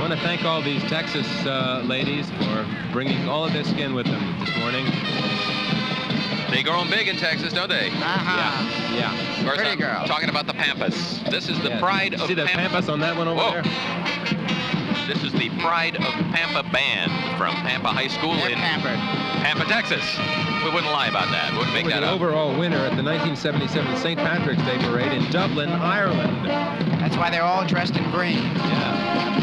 want to thank all these Texas ladies for bringing all of their skin with them this morning. They grow them big in Texas, don't they? Yeah. Of course, Pretty I'm girl. talking about the Pampas. This is the pride of See the Pampas on that one over there? This is the Pride of Pampa band from Pampa High School They're in pampered. Pampa, Texas. We wouldn't lie about that. Wouldn't make Was that the up. overall winner at the 1977 St. Patrick's Day Parade in Dublin, Ireland. That's why they're all dressed in green. Yeah.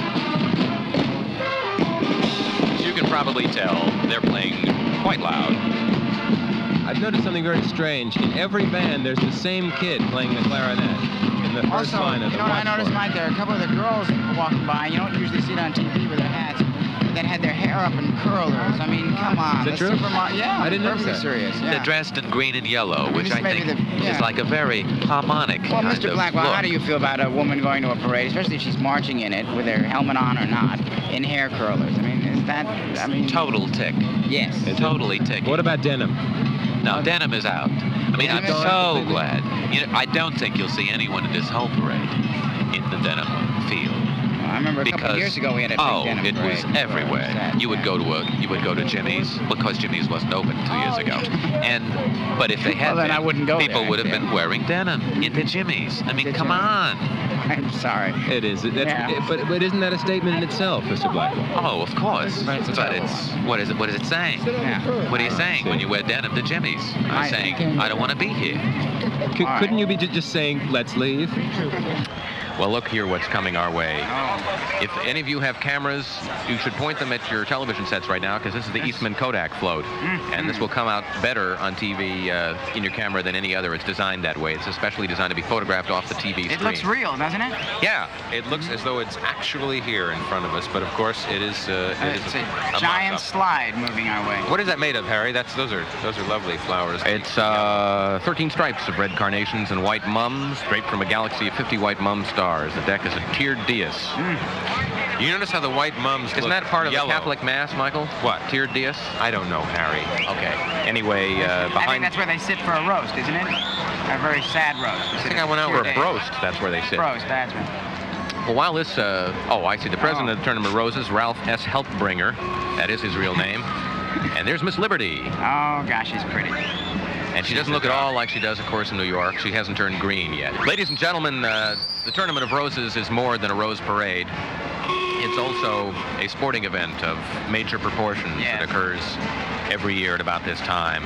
As you can probably tell, they're playing quite loud. I've noticed something very strange. In every band, there's the same kid playing the clarinet in the first Also, line of you the know what I watch noticed, board. Mike? There are a couple of the girls walking by. You don't usually see it on TV with their hats, that had their hair up in curlers. I mean, come on. Is that The true? Yeah, I didn't notice perfectly that. serious. Yeah. They're dressed in green and yellow, which this I may be think the- yeah. is like a very harmonic Well, kind Mr. of Blackwell, look. how do you feel about a woman going to a parade, especially if she's marching in it with her helmet on or not, in hair curlers? I mean, is that, I mean... Total tick. Yes. Totally ticky. What about denim? No, denim is out. I mean, I'm Denim is so out completely. glad. You know, I don't think you'll see anyone at this whole parade in the denim field. I remember a couple of years ago we had a big denim it parade. was everywhere. Sad, You would yeah. go to Jimmy's because Jimmy's wasn't open 2 years ago. But if they had Well, then been, I wouldn't go people there, would have actually. been wearing denim into Jimmy's. I mean, Into come Jimmy's. on. I'm sorry. It is. Yeah. But isn't that a statement in itself, Mr. Blackwell? Oh, of course. But it's a But terrible it's what is it? What is it saying? Yeah. What are you saying when you wear denim to Jimmy's? I'm I- saying I don't want to be here. All right. Couldn't you be just saying, let's leave? Well, look here what's coming our way. Oh. If any of you have cameras, you should point them at your television sets right now because this is the Eastman Kodak float. And this will come out better on TV in your camera than any other. It's designed that way. It's especially designed to be photographed off the TV screen. It looks real, doesn't it? Yeah, it looks as though it's actually here in front of us, but of course it is. It's a a giant mock-up. slide moving our way. What is that made of, Harry? Those are lovely flowers. It's 13 stripes of red carnations and white mums, draped from a galaxy of 50 white mum stars. The deck is a tiered dais. You notice how the white mums Isn't look that part of yellow? the Catholic Mass, Michael? What? Tiered dais? I don't know, Harry. Okay. Anyway, I think behind. that's where they sit for a roast, isn't it? A very sad roast. I think I went out for a broast. That's where they sit. Roast, that's right. Well, while this, I see the president of the Tournament of Roses, Ralph S. Helpbringer. That is his real name. And there's Miss Liberty. Oh, gosh, she's pretty. And she doesn't look at all like she does, of course, in New York. She hasn't turned green yet. Ladies and gentlemen, the Tournament of Roses is more than a rose parade. It's also a sporting event of major proportions that occurs every year at about this time.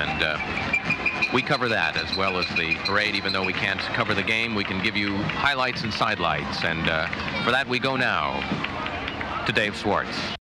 And we cover that as well as the parade. Even though we can't cover the game, we can give you highlights and sidelights. And for that, we go now to Dave Swartz.